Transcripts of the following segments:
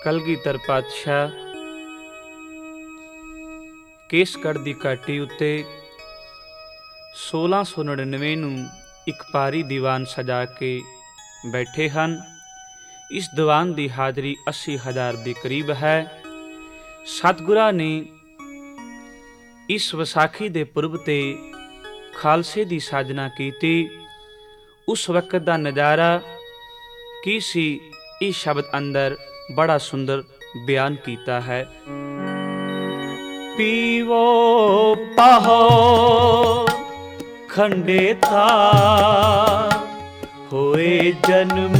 ਕਲਗੀਧਰ ਪਾਤਸ਼ਾਹ ਕੇਸਗੜ੍ਹ ਦੀ ਘਾਟੀ ਉੱਤੇ 1699 ਨੂੰ ਇੱਕ ਭਾਰੀ ਦੀਵਾਨ ਸਜਾ ਕੇ ਬੈਠੇ ਹਨ। ਇਸ ਦੀਵਾਨ ਦੀ ਹਾਜ਼ਰੀ 80,000 ਦੇ ਕਰੀਬ ਹੈ। ਸਤਿਗੁਰਾਂ ਨੇ ਇਸ ਵਿਸਾਖੀ ਦੇ ਪੁਰਬ ਤੇ ਖਾਲਸੇ ਦੀ ਸਾਜਨਾ ਕੀਤੀ। ਉਸ ਵਕਤ ਦਾ ਨਜ਼ਾਰਾ ਕੀ ਸੀ, ਇਹ ਸ਼ਬਦ ਅੰਦਰ बड़ा सुंदर बयान कीता है। पीवो पाहो खंडे था होए जन्म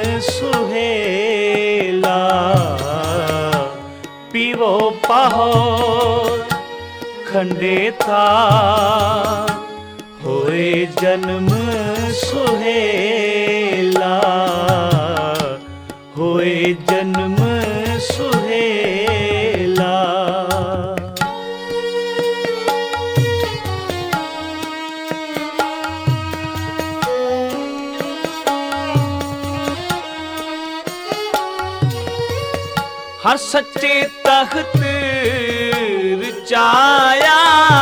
सुहेला। पीवो पाहो खंडे था होए जन्म सुहेला। होए जन्म सुहेला। हर सच्चे तख्त रचाया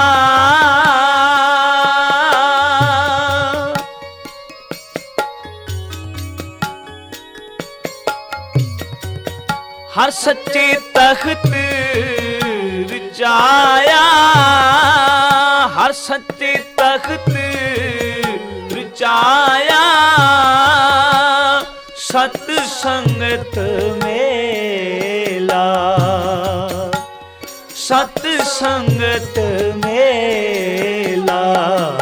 हर सच्चे तख्त रचाया। हर सच्चे तख्त रचाया। सतसंगत मेला। सतसंगत मेला।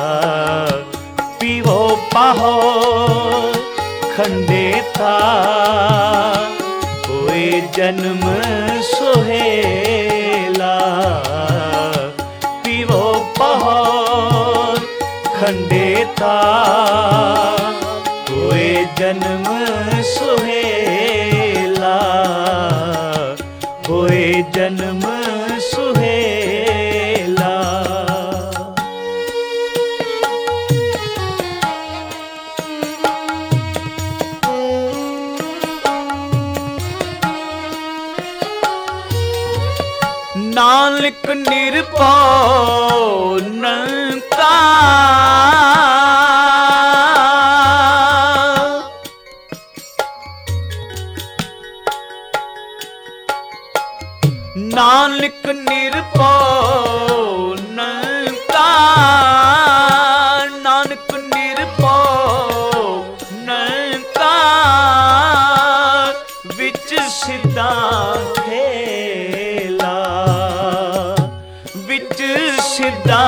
पीवो पाहो खंडे था जन्म सुहेला। पीवो पाहो खंडे था होए जन्म सुहेला। होए जन्म सुहेला। नानक निरभौ निरंकार। नानक निरभौ निरंकार। नानक निरभौ निरंकार। विच सिद्धा सिद्धा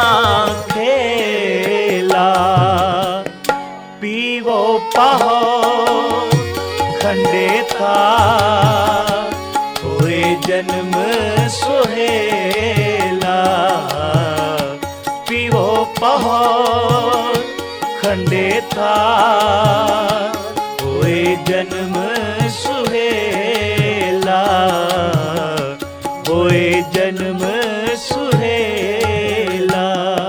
खेला। पीवो पाहो खंडे था होए जन्म सुहेला। पीवो पाहो खंडे था होए जन्म सुहेला। होए जन्म सुहेला।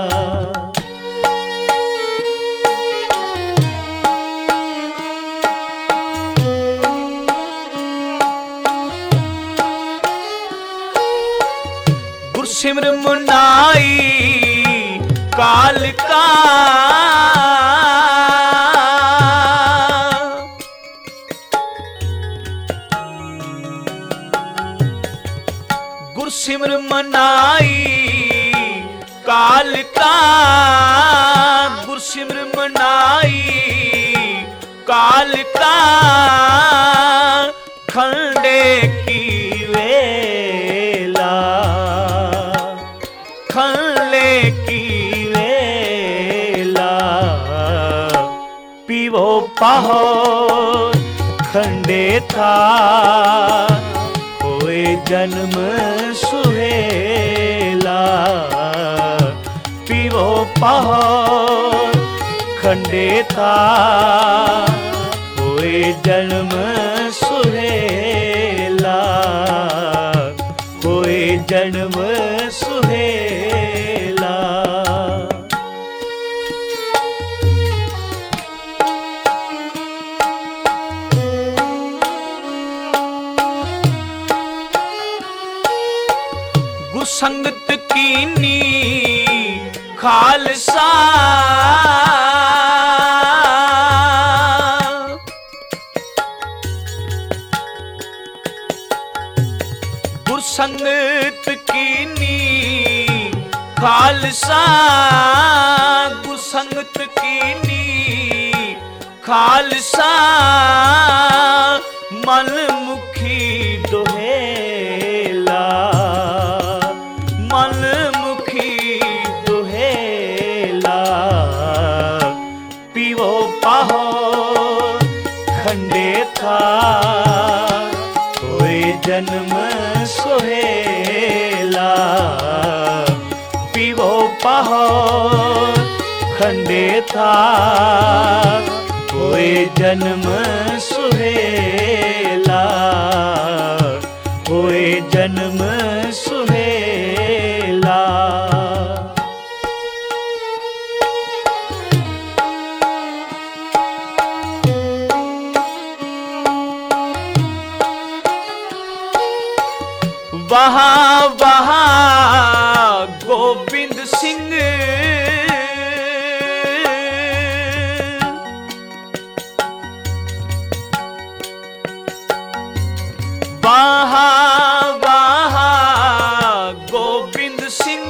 गुरसिमर मुनाई काल का। गुरसिमर मनाई काल का। गुरसिमर मनाई काल का। खंडे की वेला। खंडे की वेला। पीवो पाहो खंडे था होए जन्म सुहेला। पीवो पाहो खंडे था होए जन्म सुहेला। होए जन्म सुहेला। संगत कीनी खालसा गुर संगत कीनी खालसा गुर संगत कीनी खालसा मन मुखी दोहेला मन मुखी दोहेला पीवो पाहो खंडे था कोई जन्म सोहेला पीवो पाहो खंडे था कोई जन्म सुहेला कोई जन्म सुहेला वहाँ वहाँ गोविंद सिंह वहाँ वहाँ गोविंद सिंह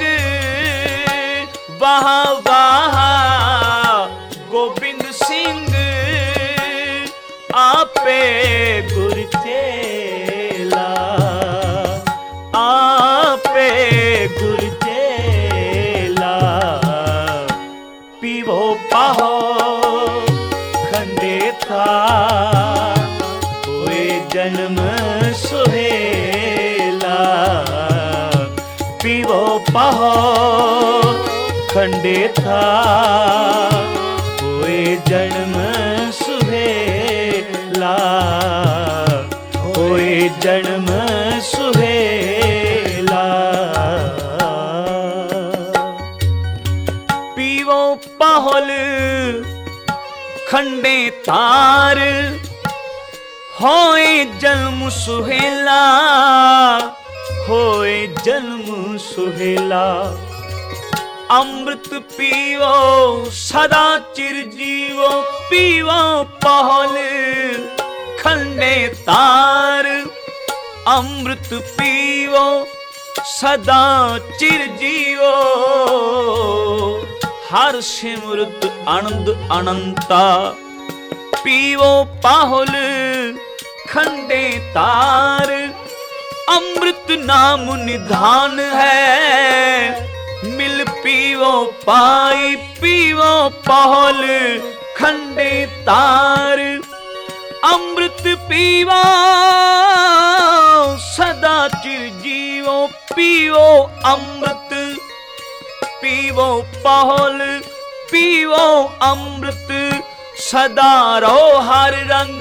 वहाँ वहाँ गोविंद सिंह आपे गुर चेला आपे गुर चेला पीवो पाहो खंडे था कोई जन्म सुहेला पीवो पाहो खंडे था कोई जन्म सुहेला कोई जन्म सुहेला पीवो पाहोल खंडे तार होए जन्म सुहेला होए जन्म सुहेला अमृत पीवो सदा चिर जीवो पीवो पहल खंडे तार अमृत पीवो सदा चिर जीवो हर सिमरत आनंद अनंता पीवो पाहुल खंडे तार अमृत नाम निधान है मिल पीवो पाई पीवो पाहुल खंडे तार अमृत पीवो सदा चिर जीवो पीवो अमृत पीवो पाहुल पीवो अमृत सदा रो हर रंग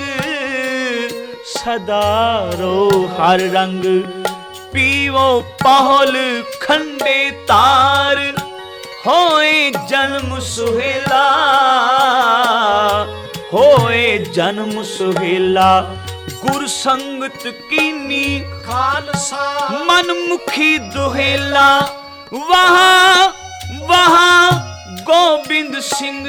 सदा रो हर रंग पीवो पाहुल खंडे तार होए जन्म सुहेला होए जन्म सुहेला गुर संगत कीनी खालसा मन मुखी दुहेला वहाँ वहाँ गोविंद सिंह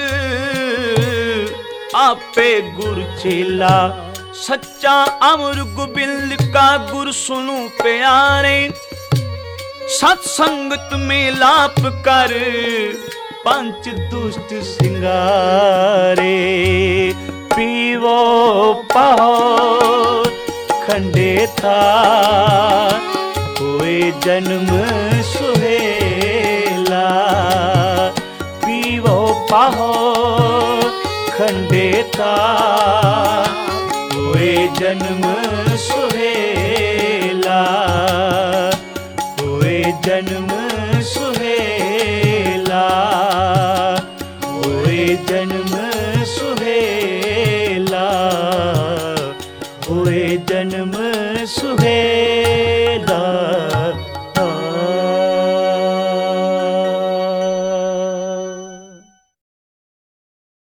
आपे गुर चेला सच्चा अमर गोबिंद का गुर सुनू प्यारे सत्संगत में लाप कर पंच दुष्ट सिंगारे पीवो पाहो खंडे था कोई जन्म सुहेला पीवो पाहो खंडे था कोई जन्म सुहेला कोई जन्म सुहेला कोई जन्म सुहेला कोई जन्म सुहेला।